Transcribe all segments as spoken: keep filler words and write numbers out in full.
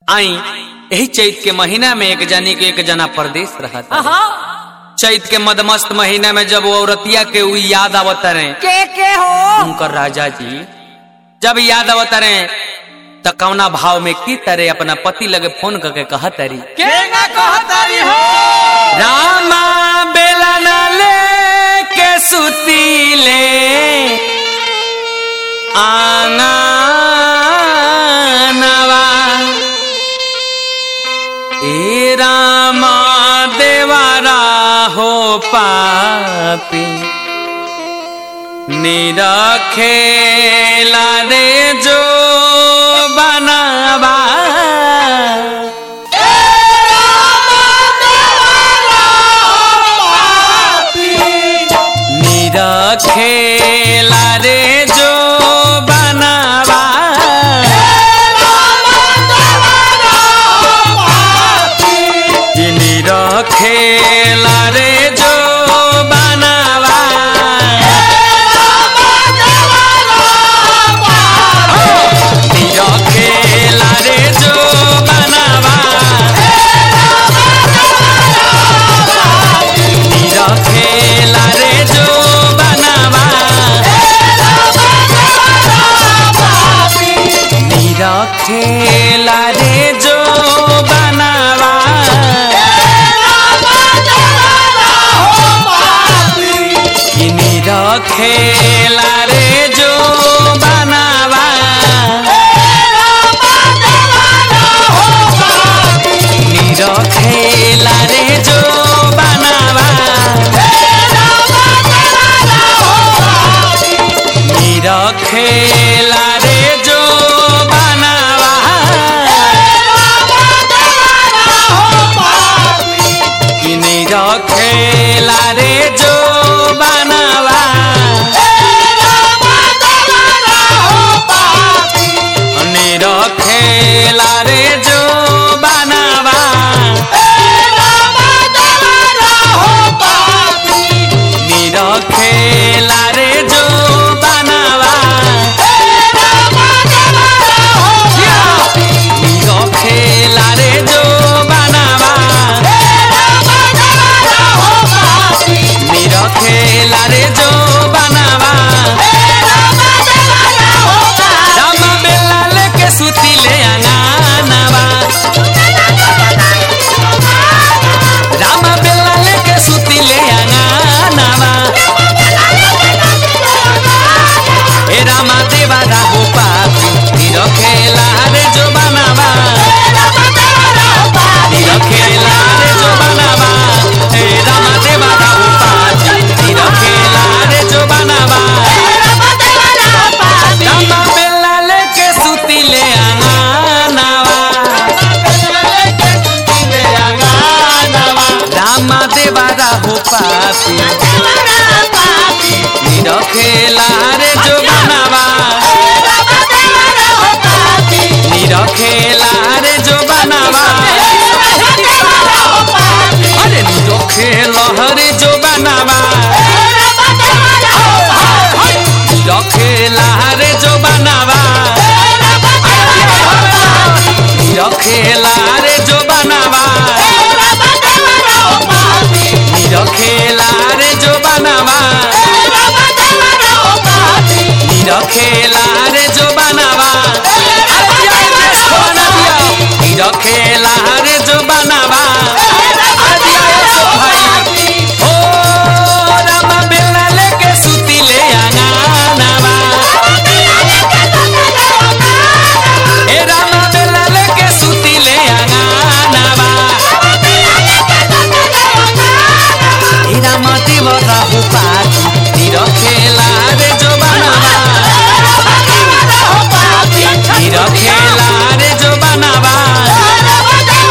आई यही चैत के महीना में एक जानी के एक जना परदेश रहा था। चैत के मदमस्त महीना में जब वो औरतिया के उ याद आवता रहे के के हो उनकर राजा जी जब याद आवता रहे तो कौना भाव में की तरह अपना पति लगे फोन करके कहा तरी के ना कहतारी हो रामा बेला ना ले के सुती ले आंगनवा ए रामा देवारा हो पापी निरखेला रे जो बनावा निरखेला रे जो बनावा निरखेला रे जो बनावा निरखेला रे जो बनावा निरखेला रे जो बनावा निरखेला रे जो बनावा निरखेला रे जो बनावा निरखेला रे जो बनावा निरखेला रे जो बनावा निरखेला रे जो बनावा निरखेला रे जो बनावा निरखेला रे जो बनावा निरखेला रे जो बनावा निरखेला रे जो बनावा राम बेला लेके सुतिले अंगनवा राम बेला लेके सुतिले अंगनवा ए रामा देवा राहु पापी निरखेला रे जो बनावा निरखेला रे जो बनावा ए रामा देवा राहु पापी निरखेला रे जो बनावा रामा बेला लेके सुतिले अंगनवा रामा देवा राहु पापी निरखेला रे जो बनावा निरखेला रे जो बनावा अरे निरखेला रे जो बनावा निरखेला रे जो बनावा निरखेला रे जो बनावा निरखेला रे जो बनावा निरखेला रे जो बनावा निरखेला रे जो बनावा ओ रामा बेला लेके सुतिले अंगनवा ए रामा बेला लेके सुतिले अंगनवा ए रामा देवा राहु पापी निरखेला रे जो बनावा निरखेला रे जो बनावा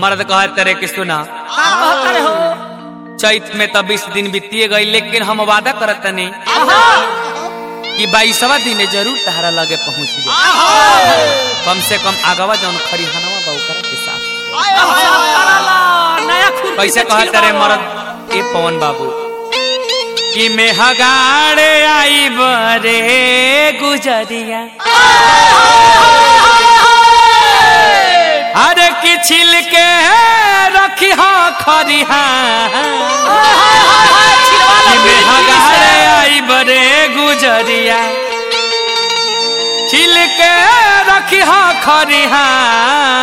मर्द कहे तेरे कि सुना का कहता रे हो चैत में तो बीस दिन बीतिए गई, लेकिन हम वादा करत नहीं कि बाईसवा दिन जरूर तहरा लगे पहुंच जाए। कम से कम आगवा जौन खरिहानवा बउकरा के साथ नया खुर कैसे कहते रे मर्द ए पवन बाबू कि मैं हगाड़े आई बरे गुजरिया अरे कि छिल के रखी हो खरिहा कि मैं हगाड़े आई बरे गुजरिया छिल के रखी हो खरिहा